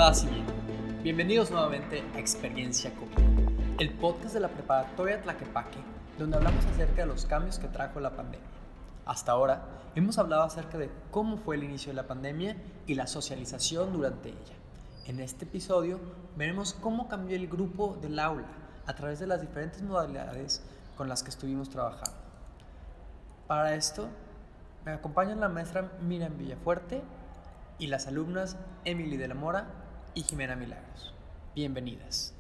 Paz y bien. Bienvenidos nuevamente a Experiencia COVID, el podcast de la preparatoria Tlaquepaque, donde hablamos acerca de los cambios que trajo la pandemia. Hasta ahora hemos hablado acerca de cómo fue el inicio de la pandemia y la socialización durante ella. En este episodio veremos cómo cambió el grupo del aula a través de las diferentes modalidades con las que estuvimos trabajando. Para esto me acompañan la maestra Miriam Villafuerte y las alumnas Emily de la Mora y Jimena Milagros. Bienvenidas.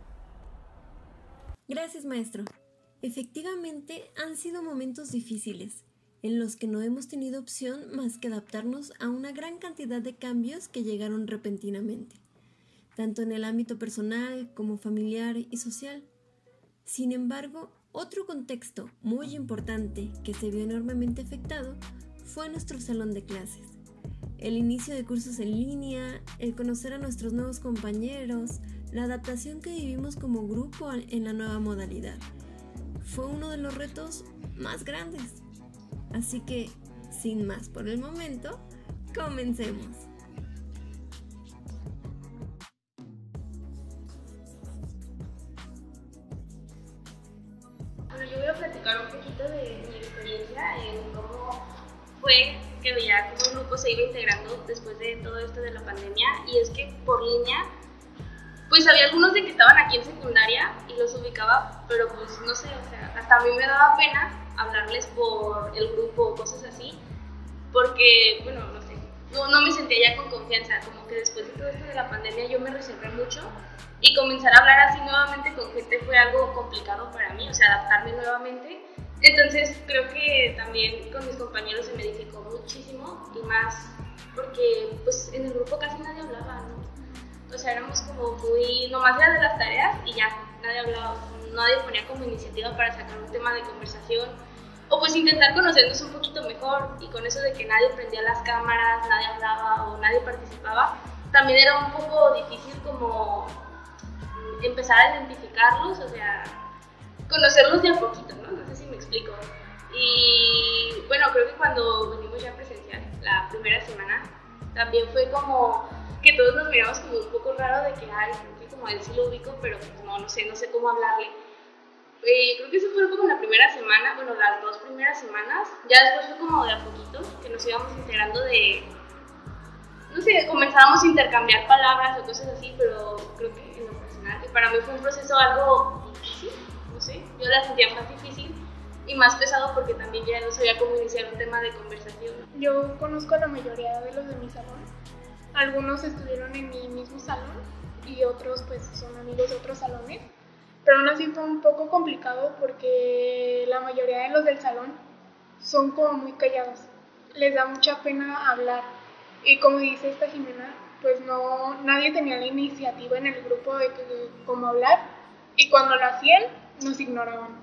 Gracias, maestro. Efectivamente, han sido momentos difíciles, en los que no hemos tenido opción más que adaptarnos a una gran cantidad de cambios que llegaron repentinamente, tanto en el ámbito personal como familiar y social. Sin embargo, otro contexto muy importante que se vio enormemente afectado fue nuestro salón de clases. El inicio de cursos en línea, el conocer a nuestros nuevos compañeros, la adaptación que vivimos como grupo en la nueva modalidad, fue uno de los retos más grandes. Así que, sin más por el momento, comencemos. Bueno, yo voy a platicar un poquito de mi experiencia en cómo fue que veía cómo el grupo se iba integrando después de todo esto de la pandemia. Y es que por línea, pues había algunos de que estaban aquí en secundaria y los ubicaba, pero pues no sé, o sea, hasta a mí me daba pena hablarles por el grupo o cosas así, porque, bueno, no sé, no me sentía ya con confianza, como que después de todo esto de la pandemia yo me reservé mucho y comenzar a hablar así nuevamente con gente fue algo complicado para mí, o sea, adaptarme nuevamente. Entonces creo que también con mis compañeros se me dificultó muchísimo, y más porque pues en el grupo casi nadie hablaba, ¿no? O sea, éramos como muy, nomás era de las tareas y ya, nadie hablaba, nadie ponía como iniciativa para sacar un tema de conversación o pues intentar conocernos un poquito mejor. Y con eso de que nadie prendía las cámaras, nadie hablaba o nadie participaba, también era un poco difícil como empezar a identificarlos, o sea, conocerlos de a poquito, ¿no? No sé si me explico. Y bueno, creo que cuando venimos ya presencial, la primera semana, también fue como que todos nos miramos como un poco raro de que, ay, creo que como a él sí lo ubico, pero pues no sé cómo hablarle. Creo que eso fue como la primera semana, bueno, las 2 primeras semanas. Ya después fue como de a poquito, que nos íbamos integrando de, no sé, comenzábamos a intercambiar palabras o cosas así, pero creo que en lo personal, que para mí fue un proceso algo difícil, no sé, yo la sentía más difícil y más pesado porque también ya no sabía cómo iniciar un tema de conversación. Yo conozco a la mayoría de los de mi salón. Algunos estuvieron en mi mismo salón y otros pues son amigos de otros salones. Pero aún así fue un poco complicado porque la mayoría de los del salón son como muy callados. Les da mucha pena hablar. Y como dice esta Jimena, pues no, nadie tenía la iniciativa en el grupo de cómo hablar. Y cuando lo hacían, nos ignoraban.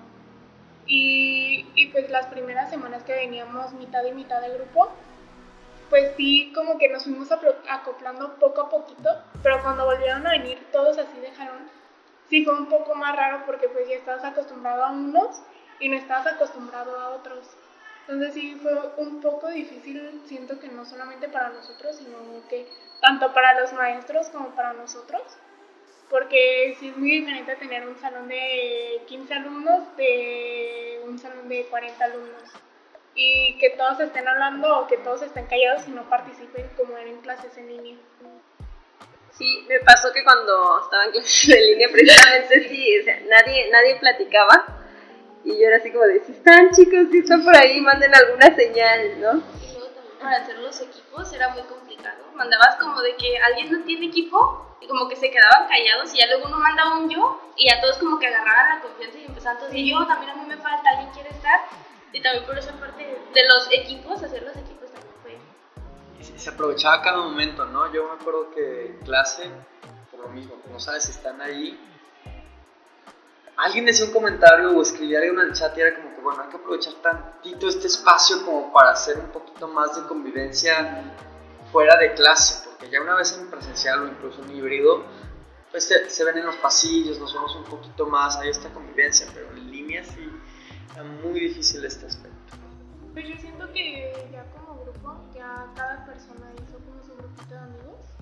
Y pues las primeras semanas que veníamos mitad y mitad del grupo, pues sí, como que nos fuimos acoplando poco a poquito, pero cuando volvieron a venir todos así de jalón, sí fue un poco más raro porque pues ya estabas acostumbrado a unos y no estabas acostumbrado a otros. Entonces sí fue un poco difícil, siento que no solamente para nosotros, sino que tanto para los maestros como para nosotros, porque sí es muy diferente tener un salón de 15 alumnos de un salón de 40 alumnos. Y que todos estén hablando o que todos estén callados y no participen como eran en clases en línea. Sí, me pasó que cuando estaba en clases en línea precisamente sí, o sea, nadie platicaba y yo era así como de, si están chicos, si están por ahí, manden alguna señal, ¿no? Y luego también para hacer los equipos era muy complicado, mandabas como de que alguien no tiene equipo y como que se quedaban callados y ya luego uno mandaba un yo y ya todos como que agarraban la confianza y empezaban todos y yo, también a mí me falta, alguien quiere estar. Y también por esa parte de los equipos, hacer los equipos también fue. Y se aprovechaba cada momento, ¿no? Yo me acuerdo que en clase, por lo mismo, no sabes si están ahí. Alguien decía un comentario o escribía algo en el chat y era como que, bueno, hay que aprovechar tantito este espacio como para hacer un poquito más de convivencia fuera de clase, porque ya una vez en presencial o incluso en híbrido, pues se ven en los pasillos, nos vemos un poquito más, hay esta convivencia, pero en línea sí. Está muy difícil este aspecto. Pues yo siento que ya como grupo, ya cada persona hizo como su grupito de amigos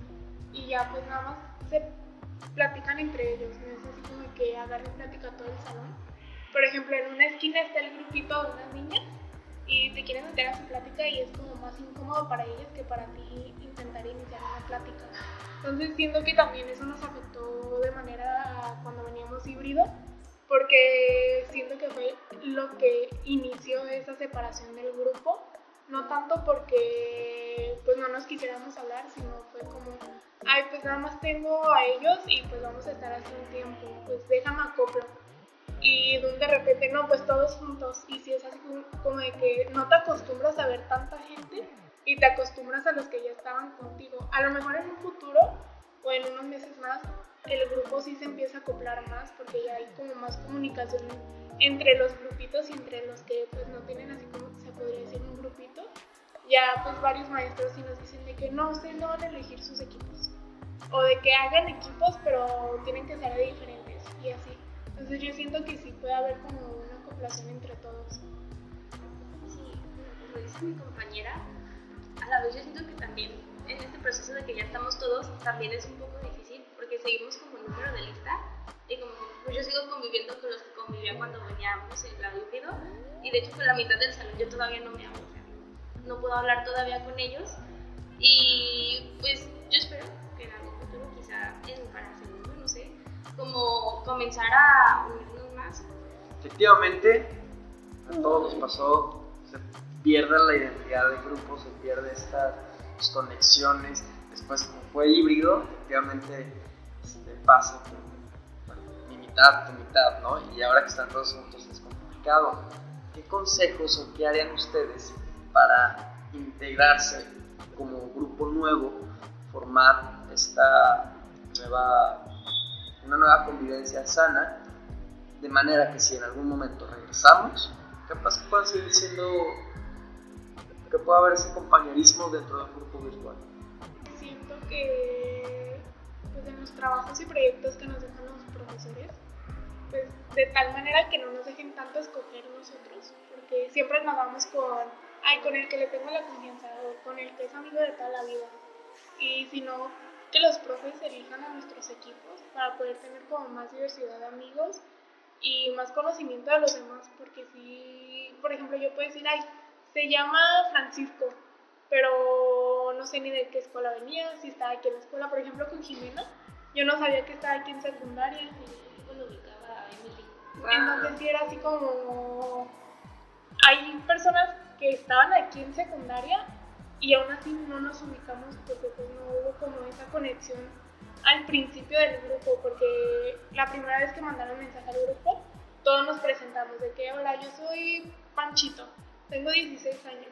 y ya pues nada más se platican entre ellos, no es así como que agarren plática todo el salón. Por ejemplo, en una esquina está el grupito de unas niñas y te quieren meter a su plática y es como más incómodo para ellas que para ti intentar iniciar una plática. Entonces siento que también eso nos afectó de manera cuando veníamos híbrido, porque siento que fue lo que inició esa separación del grupo, no tanto porque pues no nos quisiéramos hablar, sino fue como, ay, pues nada más tengo a ellos y pues vamos a estar así un tiempo, pues déjame acoplo. Y de repente, no, pues todos juntos, y si es así como de que no te acostumbras a ver tanta gente y te acostumbras a los que ya estaban contigo. A lo mejor en un futuro o en unos meses más el grupo sí se empieza a acoplar más porque ya hay como más comunicación entre los grupitos y entre los que pues no tienen así como se podría decir un grupito. Ya pues varios maestros sí nos dicen de que no, ustedes no van a elegir sus equipos o de que hagan equipos pero tienen que ser diferentes y así. Entonces yo siento que sí puede haber como una acoplación entre todos. Sí, como dice mi compañera, a la vez yo siento que también en este proceso de que ya estamos todos también es un poco difícil porque seguimos como número de lista y como pues yo sigo conviviendo con los que convivía cuando veníamos en la híbrido y de hecho con la mitad del salón yo todavía no me hablo, no puedo hablar todavía con ellos y pues yo espero que en algún futuro quizá para segundo, no sé, como comenzar a unirnos más. Efectivamente, a todos nos pasó, se pierde la identidad del grupo, se pierde estas conexiones. Después, como fue híbrido, efectivamente pasa mi mitad, tu mitad, ¿no? Y ahora que están todos juntos es complicado. ¿Qué consejos o qué harían ustedes para integrarse como grupo nuevo, formar una nueva convivencia sana, de manera que si en algún momento regresamos, capaz que pueda seguir siendo, que pueda haber ese compañerismo dentro de un grupo virtual? Siento que pues en los trabajos y proyectos que nos dejan los profesores, pues de tal manera que no nos dejen tanto escoger nosotros, porque siempre nos vamos con el que le tengo la confianza o con el que es amigo de toda la vida, y si no, que los profes elijan a nuestros equipos para poder tener como más diversidad de amigos y más conocimiento de los demás, porque si, por ejemplo, yo puedo decir, ay, se llama Francisco, pero no sé ni de qué escuela venía, si estaba aquí en la escuela, por ejemplo, con Jimena, yo no sabía que estaba aquí en secundaria, y Yo lo ubicaba a Emily. wow. Entonces sí era así como, hay personas que estaban aquí en secundaria y aún así no nos ubicamos porque pues no hubo como esa conexión al principio del grupo, porque la primera vez que mandaron mensaje al grupo, todos nos presentamos de que, hola, yo soy Panchito, tengo 16 años,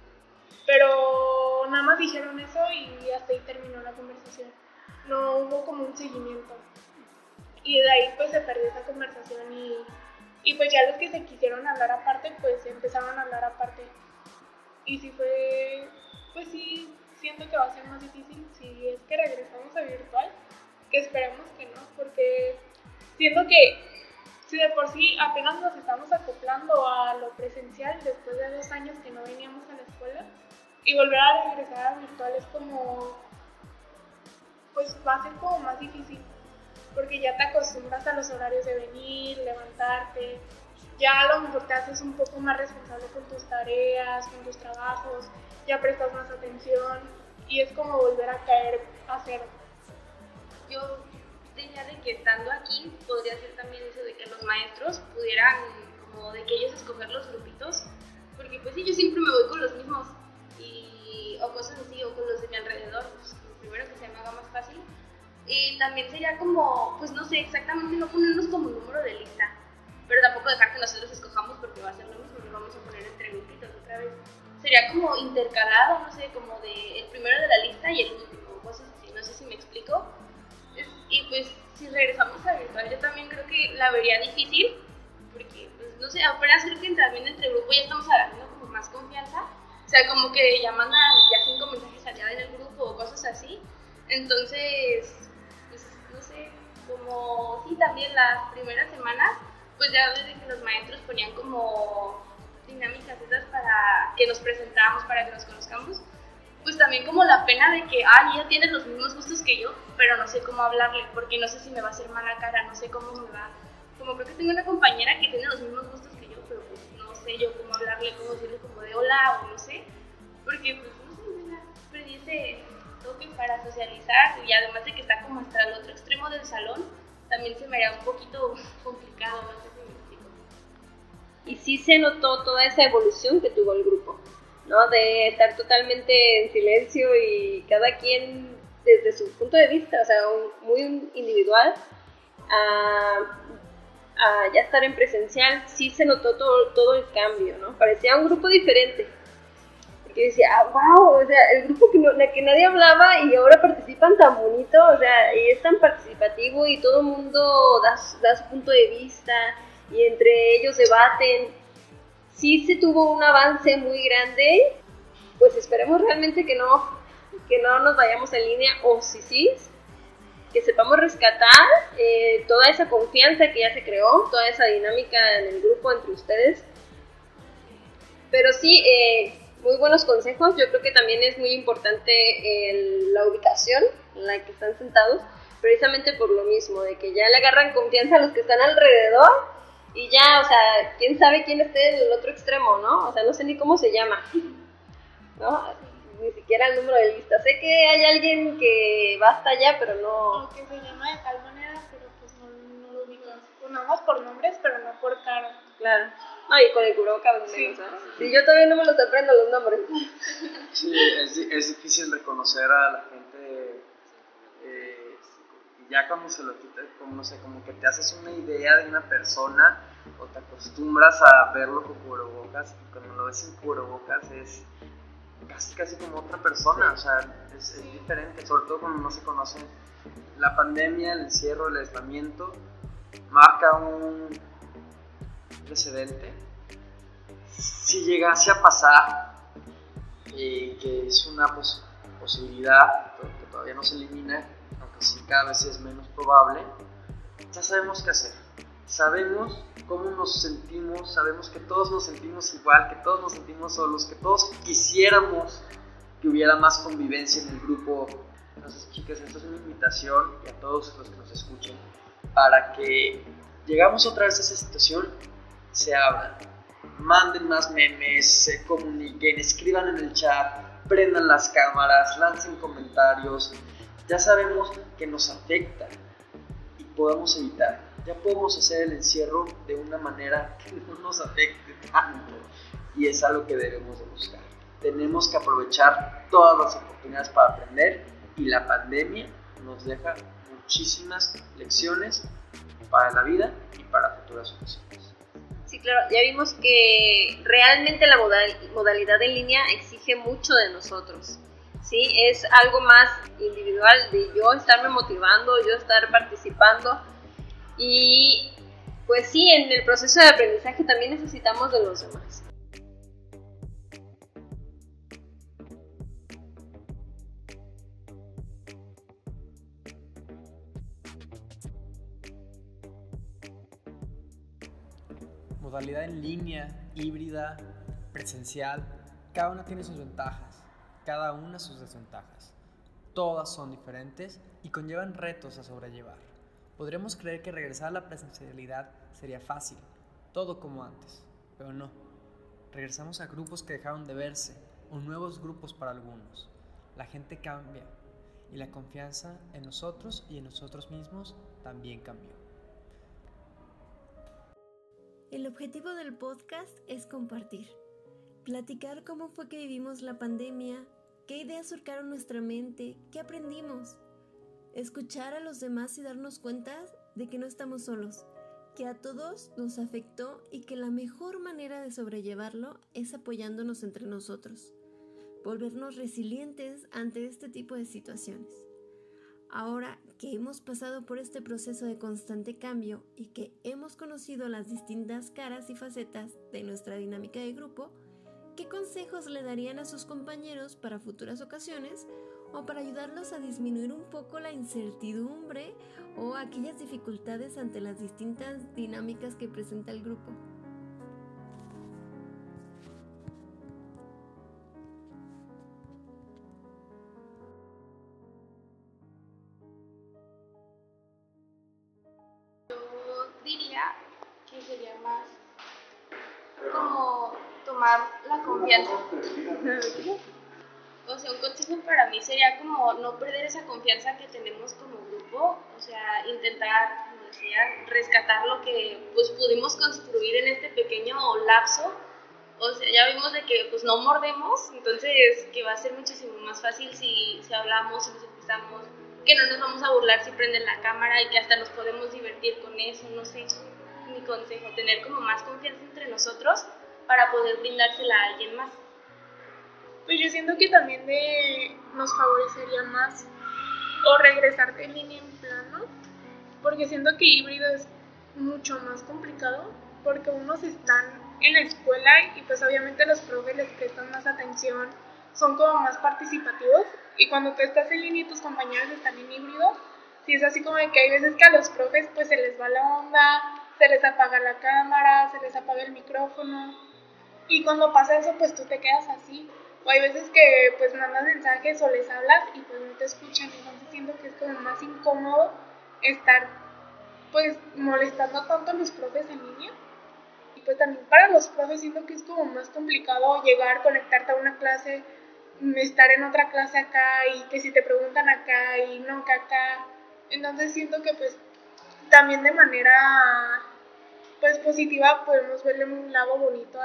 pero nada más dijeron eso y hasta ahí terminó la conversación, no hubo como un seguimiento, y de ahí pues se perdió esa conversación y pues ya los que se quisieron hablar aparte, pues empezaron a hablar aparte, y sí fue, pues sí, siento que va a ser más difícil si es que regresamos a virtual, que esperemos que no, porque siento que si de por sí apenas nos estamos acoplando a lo presencial después de 2 años que no veníamos a la escuela, y volver a regresar a virtual es como, pues va a ser como más difícil, porque ya te acostumbras a los horarios de venir, levantarte, ya a lo mejor te haces un poco más responsable con tus tareas, con tus trabajos, ya prestas más atención y es como volver a caer a cero. Yo diría de que estando aquí podría ser también eso de que los maestros pudieran como de que ellos escoger los grupitos, porque pues sí, yo siempre me voy con los mismos o cosas así, o con los de mi alrededor, pues primero que se me haga más fácil. Y también sería como, pues no sé, exactamente no ponernos como número de lista, pero tampoco dejar que nosotros escojamos porque va a ser lo mismo, nos vamos a poner entre grupitos otra vez. Sería como intercalado, no sé, como de el primero de la lista y el último, cosas así, no sé si me explico. Y pues si regresamos a virtual, yo también creo que la vería difícil, porque pues no sé, apenas creo que también entre grupo ya estamos agarrando como más confianza, o sea, como que ya mandan ya 5 mensajes allá en el grupo o cosas así, entonces, pues no sé, como sí, también las primeras semanas, pues ya desde que los maestros ponían como dinámicas esas para que nos presentáramos, para que nos conozcamos, pues también como la pena de que, ella tiene los mismos gustos que yo, pero no sé cómo hablarle, porque no sé si me va a hacer mala cara, no sé cómo me va. Como creo que tengo una compañera que tiene los mismos gustos que yo, pero pues no sé yo cómo hablarle, cómo decirle como de hola o no sé, porque pues no sé, perdí ese toque para socializar y además de que está como hasta el otro extremo del salón, también se me haría un poquito complicado, no sé si me explico. Y sí se notó toda esa evolución que tuvo el grupo, ¿no? De estar totalmente en silencio y cada quien desde su punto de vista, o sea, muy individual, a ya estar en presencial, sí se notó todo el cambio, ¿no? Parecía un grupo diferente. Porque decía, wow, o sea, el grupo que nadie hablaba y ahora participan tan bonito, o sea, y es tan participativo y todo el mundo da su punto de vista y entre ellos debaten. Sí se tuvo un avance muy grande, pues esperemos realmente que no nos vayamos en línea, o sí, que sepamos rescatar toda esa confianza que ya se creó, toda esa dinámica en el grupo entre ustedes. Pero sí, muy buenos consejos. Yo creo que también es muy importante la ubicación en la que están sentados, precisamente por lo mismo, de que ya le agarran confianza a los que están alrededor y ya, o sea, quién sabe quién esté en el otro extremo, ¿no? O sea, no sé ni cómo se llama, ¿no? Ni siquiera el número de lista. Sé que hay alguien que va hasta allá, pero no... O que se llama de tal manera, pero pues no lo ubico. Pues nada más por nombres, pero no por cara. Claro. No, y con el cubrebocas menos, ¿sabes? Sí, yo todavía no me los aprendo los nombres. Sí, es difícil reconocer a la gente, y ya cuando se lo quitas, como no sé, como que te haces una idea de una persona o te acostumbras a verlo con cubrebocas, y cuando lo ves sin cubrebocas es casi como otra persona, o sea, es diferente, sobre todo cuando no se conoce. La pandemia, el encierro, el aislamiento marca un precedente. Si llegase a pasar, que es una posibilidad que todavía no se elimina, aunque sí cada vez es menos probable, ya sabemos qué hacer. Sabemos cómo nos sentimos, sabemos que todos nos sentimos igual, que todos nos sentimos solos, que todos quisiéramos que hubiera más convivencia en el grupo. Entonces, chicas, esto es una invitación y a todos los que nos escuchen para que llegamos otra vez a esa situación, se abran, manden más memes, se comuniquen, escriban en el chat, prendan las cámaras, lancen comentarios. Ya sabemos que nos afecta y podemos evitar. Ya podemos hacer el encierro de una manera que no nos afecte tanto, y es algo que debemos de buscar. Tenemos que aprovechar todas las oportunidades para aprender, y la pandemia nos deja muchísimas lecciones para la vida y para futuras ocasiones. Sí, claro, ya vimos que realmente la modalidad en línea exige mucho de nosotros. Sí, es algo más individual, de yo estarme motivando, yo estar participando, y pues sí, en el proceso de aprendizaje también necesitamos de los demás. Modalidad en línea, híbrida, presencial, cada una tiene sus ventajas, cada una sus desventajas. Todas son diferentes y conllevan retos a sobrellevar. Podríamos creer que regresar a la presencialidad sería fácil, todo como antes, pero no. Regresamos a grupos que dejaron de verse, o nuevos grupos para algunos. La gente cambia, y la confianza en nosotros y en nosotros mismos también cambió. El objetivo del podcast es compartir, platicar cómo fue que vivimos la pandemia, qué ideas surcaron nuestra mente, qué aprendimos, escuchar a los demás y darnos cuenta de que no estamos solos, que a todos nos afectó y que la mejor manera de sobrellevarlo es apoyándonos entre nosotros, volvernos resilientes ante este tipo de situaciones. Ahora que hemos pasado por este proceso de constante cambio y que hemos conocido las distintas caras y facetas de nuestra dinámica de grupo, ¿qué consejos le darían a sus compañeros para futuras ocasiones o para ayudarlos a disminuir un poco la incertidumbre o aquellas dificultades ante las distintas dinámicas que presenta el grupo? que sería más como tomar la confianza. O sea, un consejo para mí sería como no perder esa confianza que tenemos como grupo, o sea, intentar, como decía, rescatar lo que pues pudimos construir en este pequeño lapso. O sea, ya vimos de que pues no mordemos, entonces que va a ser muchísimo más fácil si hablamos, si nos empezamos, que no nos vamos a burlar si prenden la cámara y que hasta nos podemos divertir con eso, no sé, mi consejo, tener como más confianza entre nosotros para poder brindársela a alguien más. Pues yo siento que también nos favorecería más o regresar de línea en plano, porque siento que híbrido es mucho más complicado, porque unos están en la escuela y pues obviamente los profes les prestan más atención, son como más participativos, y cuando tú estás en línea y tus compañeros están en híbrido, sí es así como de que hay veces que a los profes pues se les va la onda, se les apaga la cámara, se les apaga el micrófono, y cuando pasa eso pues tú te quedas así. O hay veces que pues mandas mensajes o les hablas y pues no te escuchan, entonces siento que es como más incómodo estar pues molestando tanto a los profes en línea. Y pues también para los profes siento que es como más complicado llegar, conectarte a una clase, estar en otra clase acá y que si te preguntan acá y no que acá. Entonces siento que pues también de manera pues positiva podemos verle un lado bonito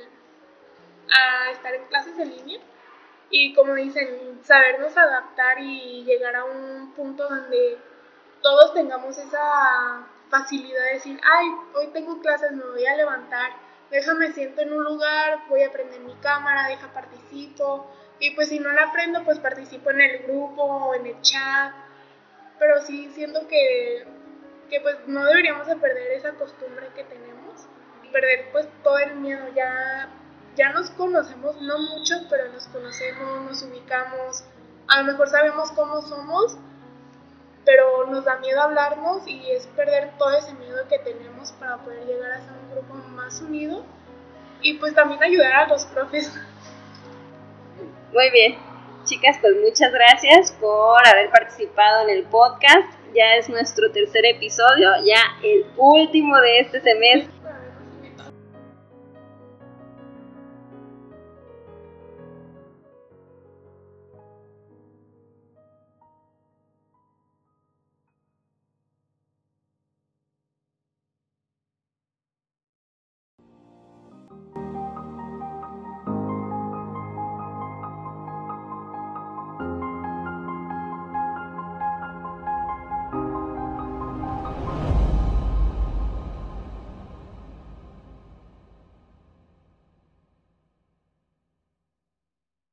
a estar en clases en línea, y como dicen, sabernos adaptar y llegar a un punto donde todos tengamos esa facilidad de decir, ay, hoy tengo clases, me voy a levantar, déjame siento en un lugar, voy a prender mi cámara, participo, y pues si no la prendo, pues participo en el grupo o en el chat, pero sí siento que pues no deberíamos de perder esa costumbre que tenemos, y perder pues todo el miedo. Ya nos conocemos, no mucho, pero nos conocemos, nos ubicamos, a lo mejor sabemos cómo somos, pero nos da miedo hablarnos, y es perder todo ese miedo que tenemos para poder llegar a ser un grupo más unido y pues también ayudar a los profes. Muy bien, chicas, pues muchas gracias por haber participado en el podcast. Ya es nuestro tercer episodio, ya el último de este semestre.